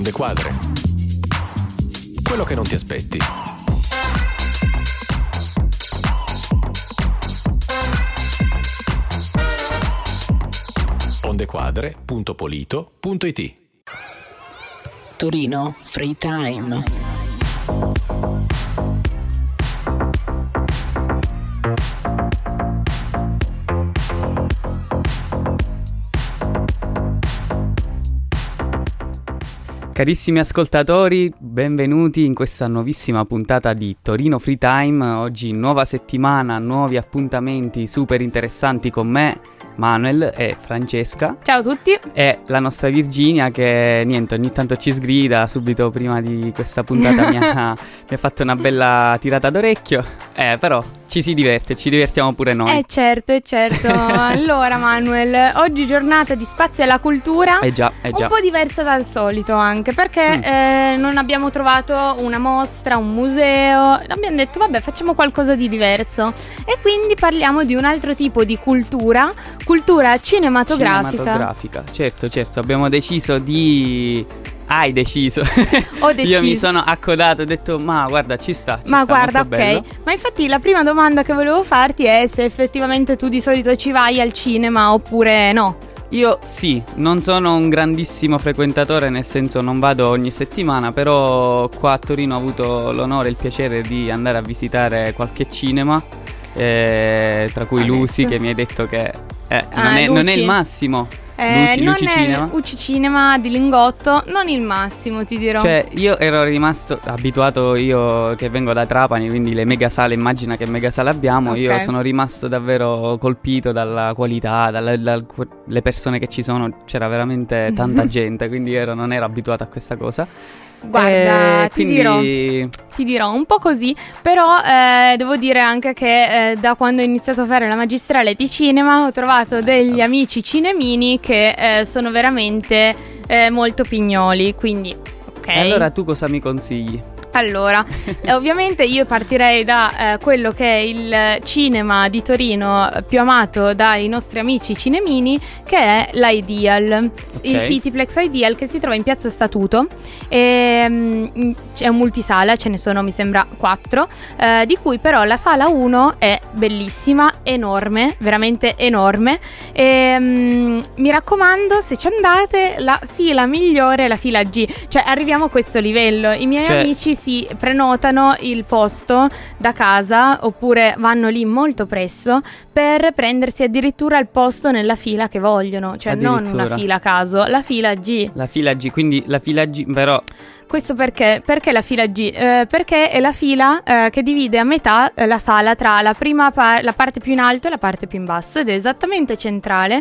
Onde Quadre. Quello che non ti aspetti. ondequadre.polito.it. Torino Free Time. Carissimi ascoltatori, benvenuti in questa nuovissima puntata di Torino Free Time. Oggi nuova settimana, nuovi appuntamenti super interessanti con me, Manuel e Francesca. Ciao a tutti. E la nostra Virginia che niente, ogni tanto ci sgrida. Subito prima di questa puntata mi ha fatto una bella tirata d'orecchio. Però ci divertiamo pure noi. Certo. Allora Manuel, oggi giornata di spazio alla cultura. Già. Un po' diversa dal solito anche perché non abbiamo trovato una mostra, un museo. Abbiamo detto vabbè, facciamo qualcosa di diverso e quindi parliamo di un altro tipo di cultura cinematografica. Certo, abbiamo deciso di... Hai deciso. Ho deciso. Io mi sono accodato, ho detto ma guarda ci sta guarda, molto bello. Ma infatti la prima domanda che volevo farti è se effettivamente tu di solito ci vai al cinema oppure no. Io sì, non sono un grandissimo frequentatore, nel senso non vado ogni settimana, però qua a Torino ho avuto l'onore e il piacere di andare a visitare qualche cinema, tra cui Lucy, che mi hai detto che non è il massimo. Luci Cinema. UCI Cinema di Lingotto, non il massimo, ti dirò. Cioè io ero rimasto abituato, io che vengo da Trapani, quindi le mega sale, immagina che mega sale abbiamo. Okay. Io sono rimasto davvero colpito dalla qualità, dalle persone che ci sono. C'era veramente tanta gente, quindi non ero abituato a questa cosa. Guarda, ti dirò un po' così, però devo dire anche che da quando ho iniziato a fare la magistrale di cinema ho trovato degli amici cinemini che sono veramente molto pignoli, quindi ok. E allora tu cosa mi consigli? Allora, ovviamente io partirei da quello che è il cinema di Torino più amato dai nostri amici cinemini, che è l'Ideal, il Cityplex Ideal, che si trova in Piazza Statuto. C'è un multisala, ce ne sono mi sembra 4, di cui però la sala 1 è bellissima, enorme, veramente enorme. Mi raccomando, se ci andate, la fila migliore è la fila G, cioè arriviamo a questo livello. I miei amici si prenotano il posto da casa oppure vanno lì molto presto per prendersi addirittura il posto nella fila che vogliono, cioè non una fila a caso, la fila G. La fila G, quindi la fila G però... Questo perché la fila G? Perché è la fila che divide a metà la sala tra la parte più in alto e la parte più in basso, ed è esattamente centrale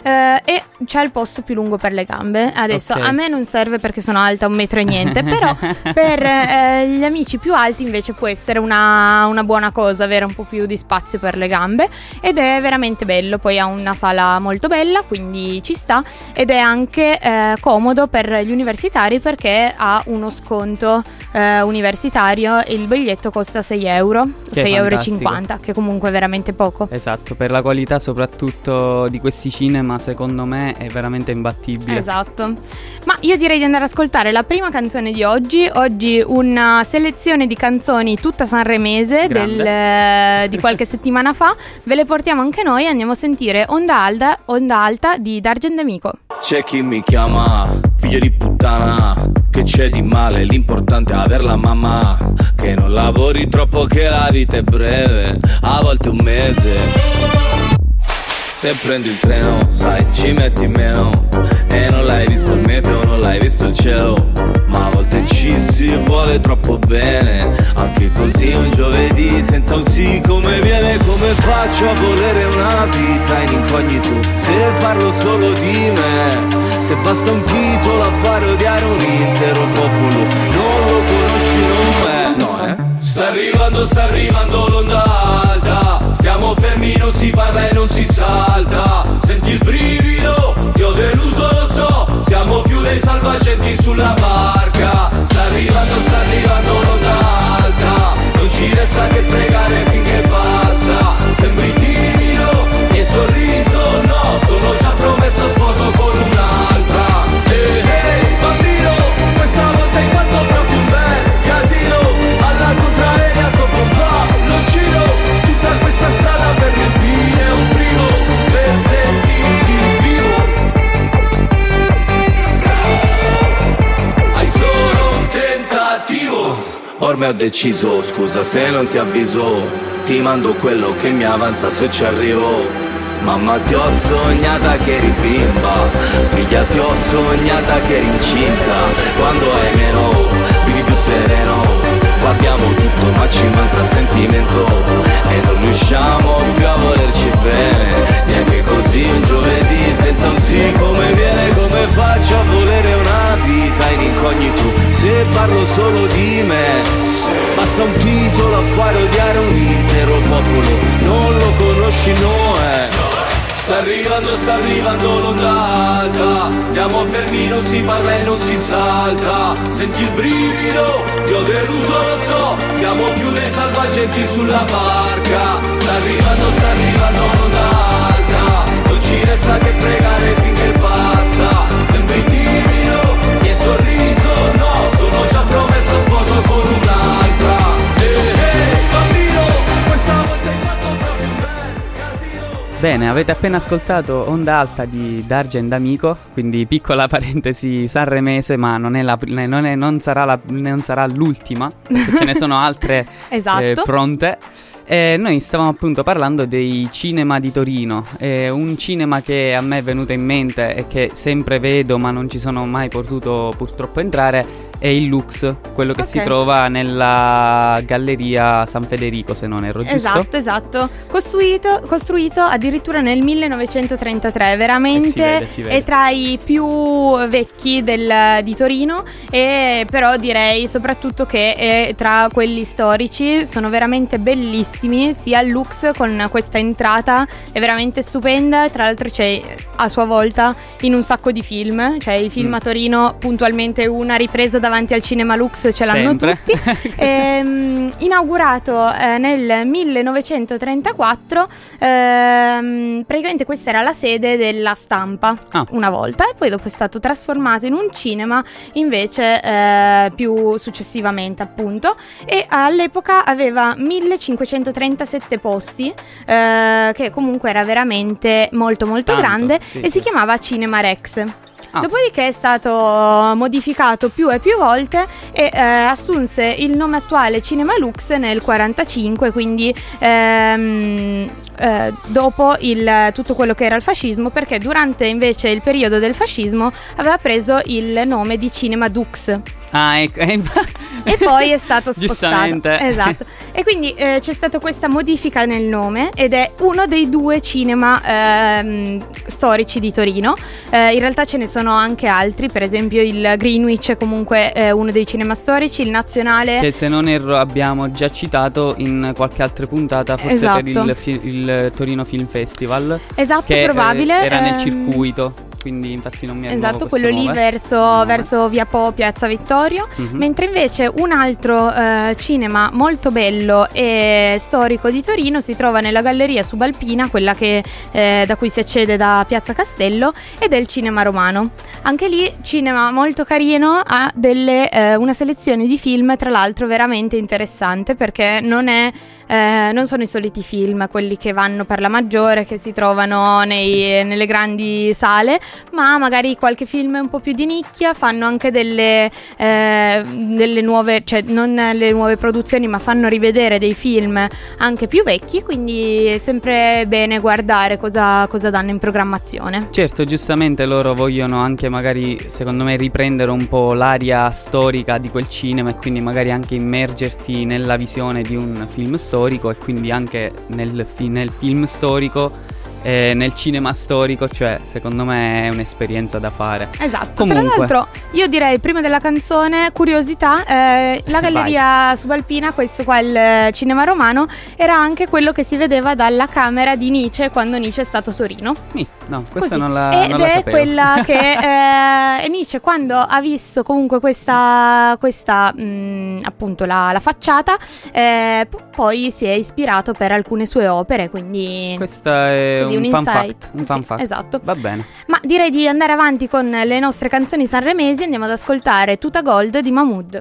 e c'è il posto più lungo per le gambe. Adesso a me non serve perché sono alta 1 metro e niente, però per gli amici più alti invece può essere una buona cosa avere un po' più di spazio per le gambe, ed è veramente bello. Poi ha una sala molto bella, quindi ci sta, ed è anche comodo per gli universitari perché ha uno sconto universitario. Il biglietto costa 6 euro, 6,50 euro, che comunque è veramente poco. Esatto, per la qualità soprattutto di questi cinema secondo me è veramente imbattibile. Esatto. Ma io direi di andare ad ascoltare la prima canzone di oggi una selezione di canzoni tutta sanremese di qualche settimana fa. Ve le portiamo anche noi, andiamo a sentire Onda Alta di D'Argent Amico. C'è chi mi chiama figlio di puttana, che c'è di male, l'importante è averla mamma, che non lavori troppo, che la vita è breve, a volte un mese. Se prendi il treno, sai, ci metti meno, e non l'hai visto il meteo, non l'hai visto il cielo, ma a volte ci si vuole troppo bene, anche così un giovedì senza un sì come viene. Come faccio a volere una vita in incognito se parlo solo di me? Se basta un titolo a fare odiare un intero popolo, non lo conosci, non me. No, Sta arrivando l'onda alta, stiamo fermi, non si parla e non si salta. Senti il brivido, ti ho deluso, lo so, siamo più dei salvagenti sulla barca. Sta arrivando l'onda alta, non ci resta che pregare finché passa. Sembri timido e sorriso, no, sono già promesso sposo con un'altra. Bambino, questa ormai ho deciso, scusa se non ti avviso, ti mando quello che mi avanza se ci arrivo. Mamma ti ho sognata che eri bimba, figlia ti ho sognata che eri incinta. Quando hai meno, vivi più sereno. Qua abbiamo tutto ma ci manca sentimento e non riusciamo più a volerci bene. Neanche così un giovedì senza un sì come viene. Come faccio a volere una vita in incognito se parlo solo di me? Basta un titolo a fare odiare un intero popolo. Non lo conosci, no. Sta arrivando l'onda alta. Stiamo fermi, non si parla e non si salta. Senti il brivido, ti ho deluso, lo so. Siamo più dei salvagenti sulla barca. Sta arrivando l'onda alta. Non ci resta che pregare finché passa. Sembri timido, mi hai sorriso, no. Sono già promesso sposo con un'altra. Bambino, questa volta hai fatto proprio un bel casino. Bene, avete appena ascoltato Onda Alta di Dargen D'Amico, quindi piccola parentesi sanremese, ma non sarà l'ultima, perché ce ne sono altre esatto. Pronte. Noi stavamo appunto parlando dei cinema di Torino, un cinema che a me è venuto in mente e che sempre vedo ma non ci sono mai potuto purtroppo entrare, è il Lux, quello che si trova nella Galleria San Federico, se non erro, giusto? Esatto, costruito addirittura nel 1933, veramente si vede. È tra i più vecchi di Torino, e però direi soprattutto che è tra quelli storici. Sono veramente bellissimi, sia il Lux con questa entrata è veramente stupenda, tra l'altro c'è a sua volta in un sacco di film, cioè i film a Torino puntualmente una ripresa davanti al Cinema Lux ce l'hanno sempre tutti. Inaugurato nel 1934, praticamente questa era la sede della Stampa una volta, e poi dopo è stato trasformato in un cinema invece più successivamente, appunto, e all'epoca aveva 1537 posti, che comunque era veramente molto molto grande, e si chiamava Cinema Rex. Dopodiché è stato modificato più e più volte e assunse il nome attuale Cinema Lux nel 1945, quindi dopo tutto quello che era il fascismo, perché durante invece il periodo del fascismo aveva preso il nome di Cinema Dux. Ecco. E poi è stato spostato. Giustamente. Esatto. E quindi c'è stata questa modifica nel nome, ed è uno dei due cinema storici di Torino. In realtà ce ne sono anche altri, per esempio il Greenwich è comunque uno dei cinema storici, il Nazionale, che se non erro abbiamo già citato in qualche altra puntata, forse per il Torino Film Festival. Esatto, che probabile. Era nel circuito. Quindi infatti non mi arrivo. Esatto, quello lì verso Via Po, Piazza Vittorio. Mentre invece un altro cinema molto bello e storico di Torino si trova nella Galleria Subalpina, quella che da cui si accede da Piazza Castello, ed è il Cinema Romano. Anche lì cinema molto carino, ha una selezione di film tra l'altro veramente interessante, perché non sono i soliti film, quelli che vanno per la maggiore, che si trovano nelle grandi sale, ma magari qualche film un po' più di nicchia. Fanno anche delle nuove, cioè non le nuove produzioni, ma fanno rivedere dei film anche più vecchi, quindi è sempre bene guardare cosa danno in programmazione. Certo, giustamente loro vogliono anche magari, secondo me, riprendere un po' l'aria storica di quel cinema, e quindi magari anche immergerti nella visione di un film storico, e quindi anche nel film storico, nel cinema storico, cioè secondo me è un'esperienza da fare. Esatto. Comunque, tra l'altro io direi, prima della canzone, curiosità, la Galleria Subalpina, questo qua, il Cinema Romano, era anche quello che si vedeva dalla camera di Nietzsche quando Nietzsche è stato a Torino. No, questa non la sapevo. Ed è quella che Nietzsche, quando ha visto comunque questa appunto la facciata, poi si è ispirato per alcune sue opere, quindi questa è un fan fact. Esatto. Va bene. Ma direi di andare avanti con le nostre canzoni sanremesi. Andiamo ad ascoltare Tuta Gold di Mahmood.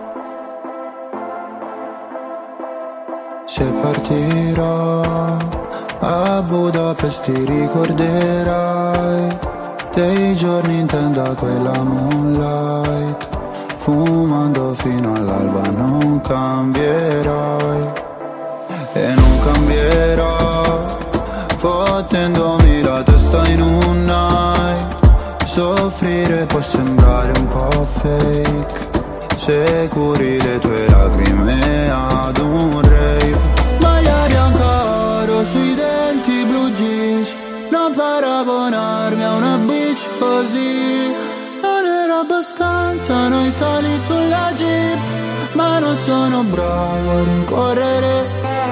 Se partirò a Budapest ti ricorderai dei giorni in tenda quella moonlight, fumando fino all'alba non non cambierai e non cambierò, fottendomi la testa in un night. Soffrire può sembrare un po' fake se curi le tue lacrime ad un rave. Maglia bianca oro sui denti, blue jeans, non paragonarmi a una bitch così. Non era abbastanza noi sali sulla jeep, ma non sono bravo a rincorrere.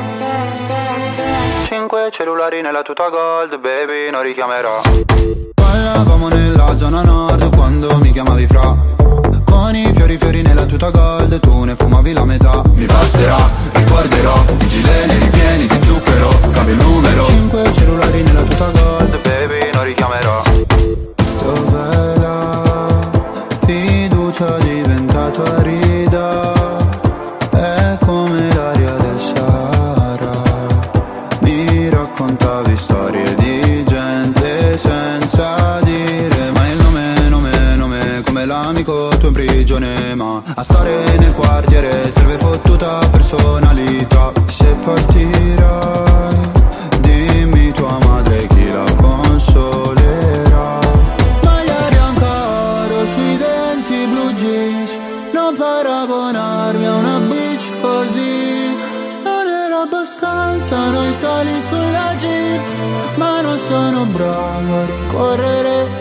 5 cellulari nella tuta gold, baby, non richiamerò. Parlavamo nella zona nord quando mi chiamavi fra. Con i fiori nella tuta gold, tu ne fumavi la metà. Mi passerà, ricorderò i gileni ripieni di zucchero, cambio il numero. 5 cellulari nella tuta gold, baby, non richiamerò. Dov'è la fiducia diventata rida? È come l'aria del Sahara. Mi raccontavi storie di gente senza dire mai il nome, come l'amico tuo in prigione. Ma a stare nel quartiere serve fottuta personalità. Se partirai, dimmi tua madre chi la consolerà. Maglia bianca oro sui denti, blue jeans, non paragonarmi a una bitch così. Non era abbastanza noi sali sulla jeep, ma non sono bravo a rincorrere.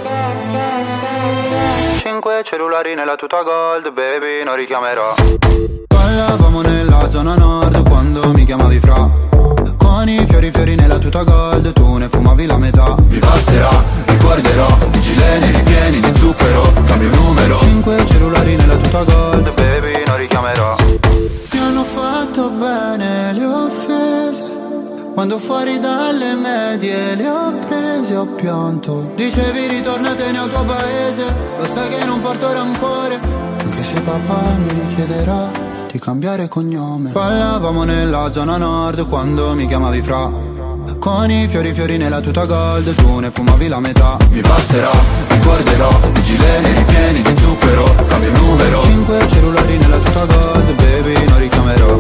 5 cellulari nella tuta gold, baby, non richiamerò. Parlavamo nella zona nord quando mi chiamavi fra. Con i fiori nella tuta gold, tu ne fumavi la metà. Mi passerà, ricorderò i gileni ripieni di zucchero, cambio il numero. 5 cellulari nella tuta gold, baby, non richiamerò. Mi hanno fatto bene le offese, quando fuori dalle medie le ho prese, ho pianto. Dicevi ritornatene al tuo paese, lo sai che non porto rancore, anche se papà mi richiederà di cambiare cognome. Parlavamo nella zona nord quando mi chiamavi fra. Con i fiori nella tuta gold, tu ne fumavi la metà. Mi passerà, ricorderò i gileni ripieni di zucchero, cambio il numero. 5 cellulari nella tuta gold, baby, non richiamerò.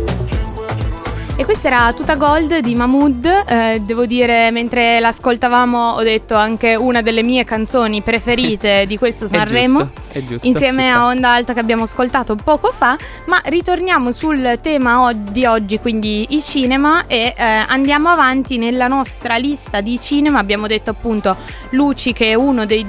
E questa era Tuta Gold di Mahmood. Devo dire, mentre l'ascoltavamo ho detto anche una delle mie canzoni preferite di questo Sanremo, è giusto, insieme a Onda Alta che abbiamo ascoltato poco fa. Ma ritorniamo sul tema di oggi, quindi i cinema, e andiamo avanti nella nostra lista di cinema. Abbiamo detto appunto Luci, che è uno dei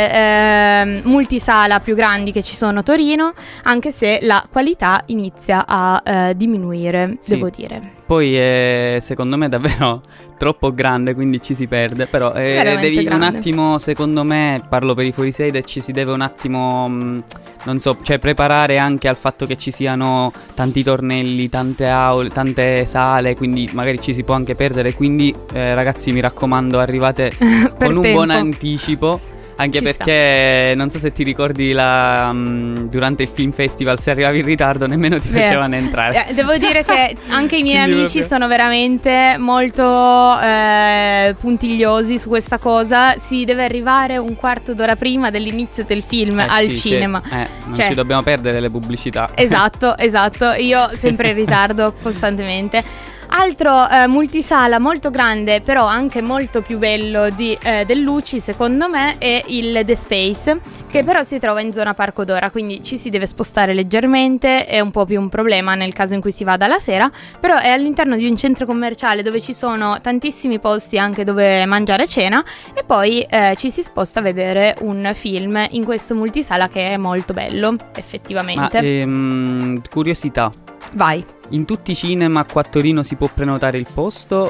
due multisala più grandi che ci sono a Torino, anche se la qualità inizia a diminuire, sì, devo dire. Poi è, secondo me, davvero troppo grande, quindi ci si perde. Però devi grande. Un attimo, secondo me, parlo per i fuorisede, ci si deve un attimo, non so, cioè preparare anche al fatto che ci siano tanti tornelli, tante aule, tante sale, quindi magari ci si può anche perdere. Quindi ragazzi, mi raccomando, arrivate con un buon anticipo. Anche ci perché sta. Non so se ti ricordi durante il film festival, se arrivavi in ritardo nemmeno ti facevano entrare. Devo dire che anche i miei amici sono veramente molto puntigliosi su questa cosa. Si deve arrivare un quarto d'ora prima dell'inizio del film al cinema. Non ci dobbiamo perdere le pubblicità. Esatto. Io sempre in ritardo costantemente. Altro multisala molto grande, però anche molto più bello del Luci, secondo me, è il The Space, che però si trova in zona Parco d'Ora, quindi ci si deve spostare leggermente, è un po' più un problema nel caso in cui si vada la sera, però è all'interno di un centro commerciale dove ci sono tantissimi posti anche dove mangiare cena, e poi ci si sposta a vedere un film in questo multisala che è molto bello, effettivamente. Ma curiosità. Vai. In tutti i cinema qua a Torino si può prenotare il posto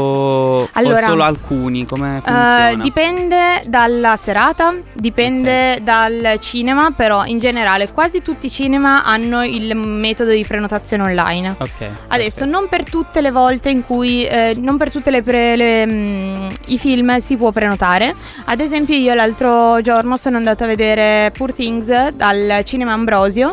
o solo alcuni? Come funziona? Dipende dalla serata, dipende dal cinema, però in generale quasi tutti i cinema hanno il metodo di prenotazione online. Adesso non per tutte le volte in cui non per tutte i film si può prenotare. Ad esempio io l'altro giorno sono andata a vedere Poor Things dal Cinema Ambrosio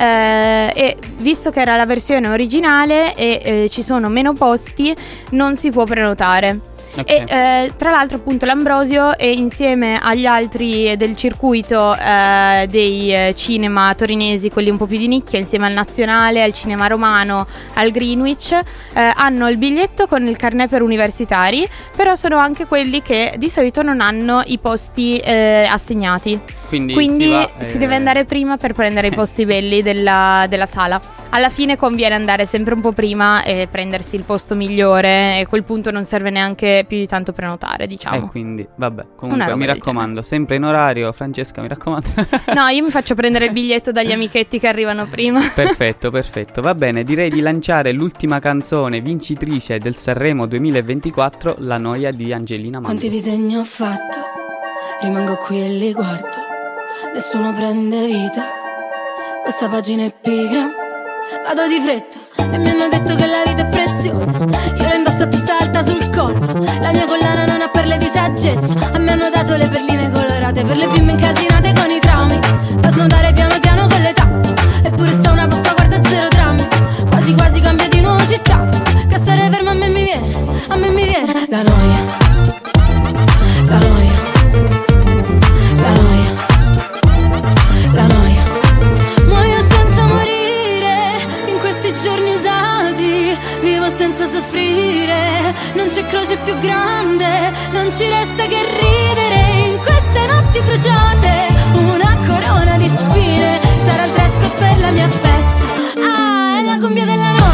e visto che era la versione originale e ci sono meno posti, non si può prenotare. Okay. E tra l'altro appunto l'Ambrosio è insieme agli altri del circuito dei cinema torinesi, quelli un po' più di nicchia, insieme al Nazionale, al Cinema Romano, al Greenwich, hanno il biglietto con il carnet per universitari, però sono anche quelli che di solito non hanno i posti assegnati. Quindi si deve andare prima per prendere i posti belli della sala. Alla fine conviene andare sempre un po' prima e prendersi il posto migliore, e a quel punto non serve neanche più di tanto prenotare, diciamo. Quindi, vabbè, comunque mi raccomando, sempre in orario, Francesca, mi raccomando. No, io mi faccio prendere il biglietto dagli amichetti che arrivano prima. Perfetto, va bene, direi di lanciare l'ultima canzone vincitrice del Sanremo 2024, La noia di Angelina Mango. Quanti disegni ho fatto, rimango qui e li guardo, nessuno prende vita, questa pagina è pigra, vado di fretta e mi hanno detto che la vita è preziosa, io la indosso a testa alta sul collo, la mia collana non ha perle di saggezza, a me hanno dato le perline colorate per le bimbe incasinate con i traumi, da snodare piano piano con l'età, eppure sta una Pasqua, guarda zero drammi, quasi quasi cambio di nuovo città, che stare ferma a me mi viene la noia, la noia, la noia, la noia. Muoio senza morire in questi giorni usati, vivo senza soffrire, non c'è croce più grande, non ci resta che ridere in queste notti bruciate, una corona di spine sarà il dress code per la mia festa. Ah, è la cumbia della noia.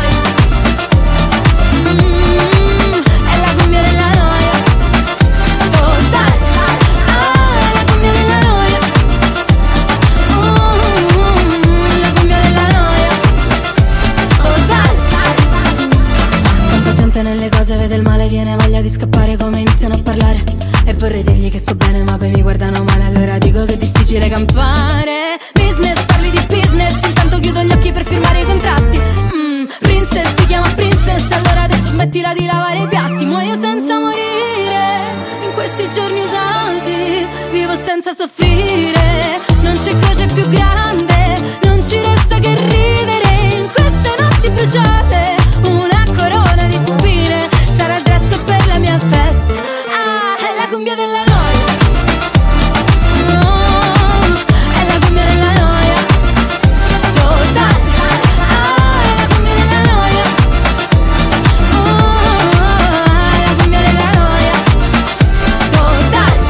È la cumbia della noia totale. Ah, è la cumbia della noia. La cumbia della noia totale. Tanta gente nelle cose vede il male, viene voglia di scappare come iniziano a parlare, e vorrei dirgli che sto bene ma poi mi guardano male, allora dico che è difficile campare. Business, parli di business, intanto chiudo gli occhi per firmare i contratti. Princess, ti chiama princess, allora adesso smettila di lavare i piatti. Muoio senza morire in questi giorni usati, vivo senza soffrire, non c'è croce più grande, non ci resta che ridere in queste notti bruciate, una corona di spine sarà il dress code per la mia festa. Ah, è la cumbia della noia. Oh, è la cumbia della noia totale. Ah, è la cumbia della noia. Oh, è la cumbia della noia totale.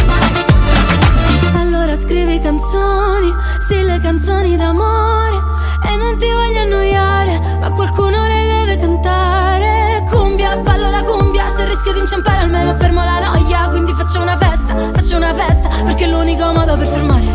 Allora scrivi canzoni, sì, le canzoni d'amore, e non ti voglio annoiare, ma qualcuno le deve cantare. Cumbia, ballo la cumbia, se rischio di inciampare almeno fermo la noia, quindi faccio una festa, perché è l'unico modo per fermare,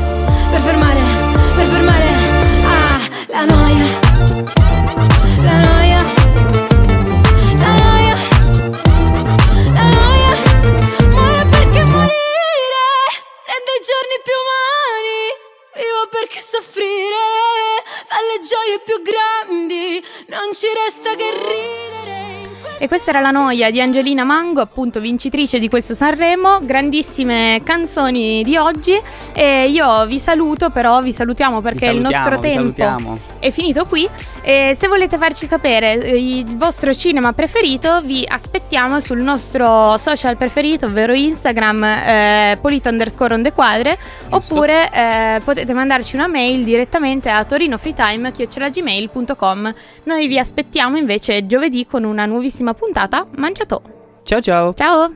ah, la noia, la noia, la noia, la noia. Muore perché morire rende i giorni più umani, vivo perché soffrire fa le gioie più grandi, non ci resta che ridere. E questa era La noia di Angelina Mango, appunto vincitrice di questo Sanremo. Grandissime canzoni di oggi, e io vi saluto, però vi salutiamo perché il nostro tempo è finito qui. E se volete farci sapere il vostro cinema preferito, vi aspettiamo sul nostro social preferito, ovvero Instagram, Polito_on_the_quadre, oppure potete mandarci una mail direttamente a torinofreetime@gmail.com. Noi vi aspettiamo invece giovedì con una nuovissima puntata Mangiatò. Ciao ciao. Ciao.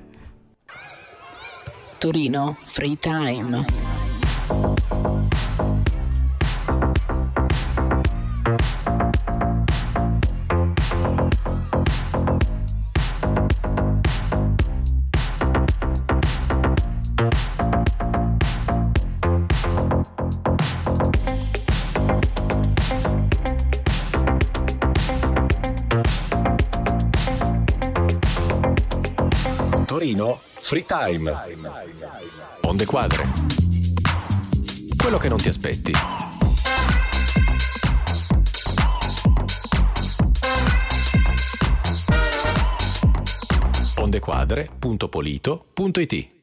Torino Free Time. Torino Free Time. On the Quadre. Quello che non ti aspetti. ondequadre.polito.it